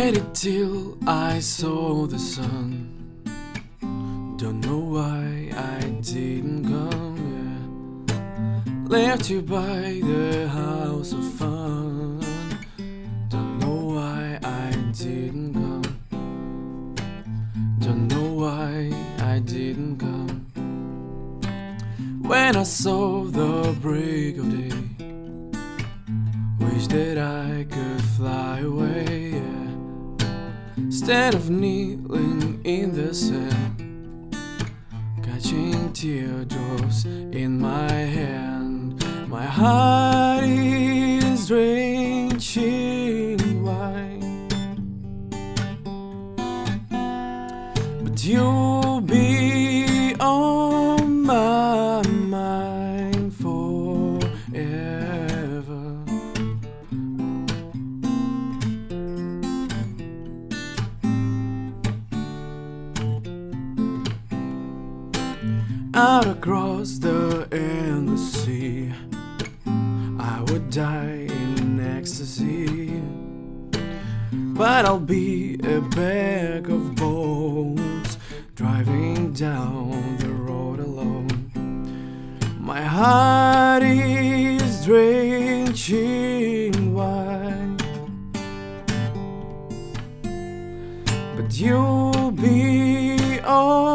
Waited till I saw the sun. Don't know why I didn't come, yeah. Left you by the house of fun. Don't know why I didn't come. Don't know why I didn't come. When I saw the break of day, wish that I could fly away, yeah. Instead of kneeling in the sand, catching teardrops in my hand. My heart is drenched in wine, but you'll be on my mind forever. Out across the endless sea, I would die in ecstasy, but I'll be a bag of bones driving down the road alone. My heart is drenched in wine, but you'll be all